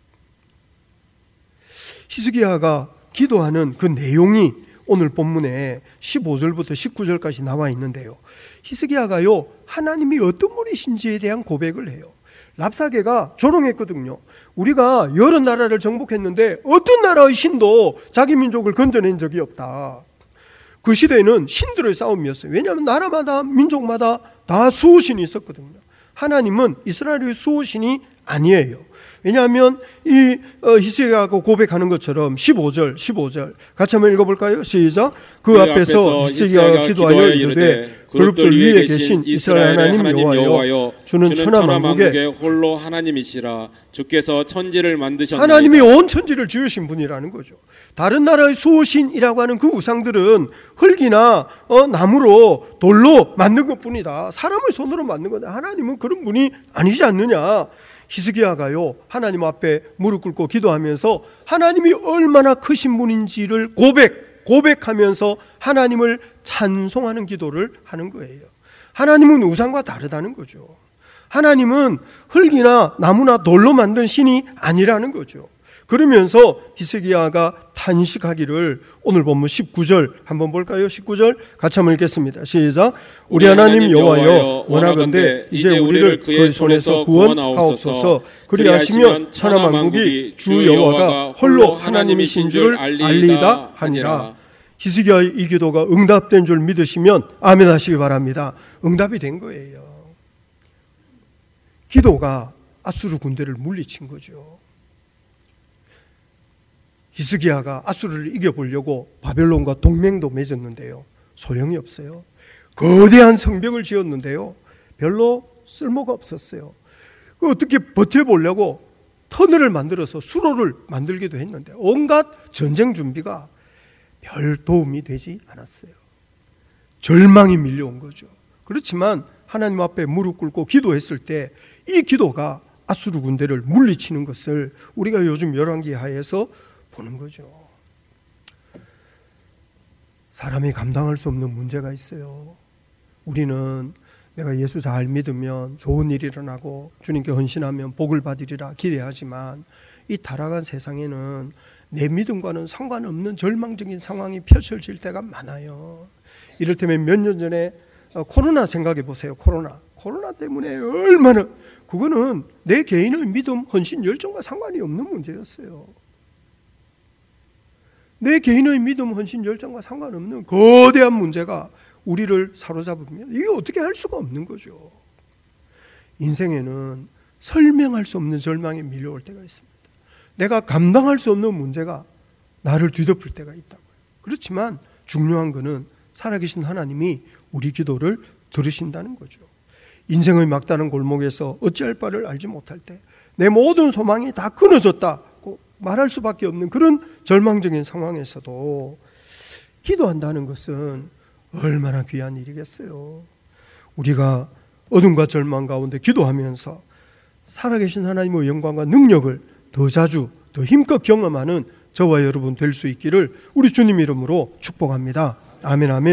히스기야가 기도하는 그 내용이 오늘 본문에 십오 절부터 십구 절까지 나와 있는데요. 히스기야가요, 하나님이 어떤 분이신지에 대한 고백을 해요. 랍사게가 조롱했거든요. 우리가 여러 나라를 정복했는데 어떤 나라의 신도 자기 민족을 건져낸 적이 없다. 그 시대는 신들의 싸움이었어요. 왜냐하면 나라마다 민족마다 다 수호신이 있었거든요. 하나님은 이스라엘의 수호신이 아니에요. 왜냐하면 이 히스기야가 고백하는 것처럼 십오 절, 십오 절 같이 한번 읽어볼까요? 시작. 그, 그 앞에서 히스기야가 기도하여 이르되 그룹들 위에 계신 이스라엘 하나님 여호와여, 주는 천하 만국의 홀로 하나님이시라. 주께서 천지를 만드셨나이다. 하나님이 온 천지를 지으신 분이라는 거죠. 다른 나라의 수호신이라고 하는 그 우상들은 흙이나 어, 나무로 돌로 만든 것뿐이다. 사람의 손으로 만든 거다. 하나님은 그런 분이 아니지 않느냐. 히스기야가요, 하나님 앞에 무릎 꿇고 기도하면서 하나님이 얼마나 크신 분인지를 고백, 고백하면서 하나님을 찬송하는 기도를 하는 거예요. 하나님은 우상과 다르다는 거죠. 하나님은 흙이나 나무나 돌로 만든 신이 아니라는 거죠. 그러면서 히스기야가 탄식하기를 오늘 본문 십구 절 한번 볼까요? 십구 절 같이 한번 읽겠습니다. 시작. 우리 하나님 여호와여, 원하건대 이제 우리를 그의 손에서 구원하옵소서. 그리하시면 천하 만국이 주 여호와가 홀로 하나님이신 줄을 알리이다 하니라. 히스기야의 이 기도가 응답된 줄 믿으시면 아멘 하시기 바랍니다. 응답이 된 거예요. 기도가 아수르 군대를 물리친 거죠. 히스기야가 아수르를 이겨보려고 바벨론과 동맹도 맺었는데요, 소용이 없어요. 거대한 성벽을 지었는데요, 별로 쓸모가 없었어요. 어떻게 버텨보려고 터널을 만들어서 수로를 만들기도 했는데 온갖 전쟁 준비가 별 도움이 되지 않았어요. 절망이 밀려온 거죠. 그렇지만 하나님 앞에 무릎 꿇고 기도했을 때 이 기도가 아수르 군대를 물리치는 것을 우리가 요즘 열왕기하에서 보는 거죠. 사람이 감당할 수 없는 문제가 있어요. 우리는 내가 예수 잘 믿으면 좋은 일이 일어나고 주님께 헌신하면 복을 받으리라 기대하지만 이 타락한 세상에는 내 믿음과는 상관없는 절망적인 상황이 펼쳐질 때가 많아요. 이를테면 몇 년 전에 코로나 생각해 보세요. 코로나. 코로나 때문에 얼마나, 그거는 내 개인의 믿음, 헌신, 열정과 상관이 없는 문제였어요. 내 개인의 믿음, 헌신, 열정과 상관없는 거대한 문제가 우리를 사로잡으면 이게 어떻게 할 수가 없는 거죠. 인생에는 설명할 수 없는 절망에 밀려올 때가 있습니다. 내가 감당할 수 없는 문제가 나를 뒤덮을 때가 있다고요. 그렇지만 중요한 것은 살아계신 하나님이 우리 기도를 들으신다는 거죠. 인생의 막다른 골목에서 어찌할 바를 알지 못할 때 내 모든 소망이 다 끊어졌다고 말할 수밖에 없는 그런 절망적인 상황에서도 기도한다는 것은 얼마나 귀한 일이겠어요. 우리가 어둠과 절망 가운데 기도하면서 살아계신 하나님의 영광과 능력을 더 자주 더 힘껏 경험하는 저와 여러분 될 수 있기를 우리 주님 이름으로 축복합니다. 아멘, 아멘.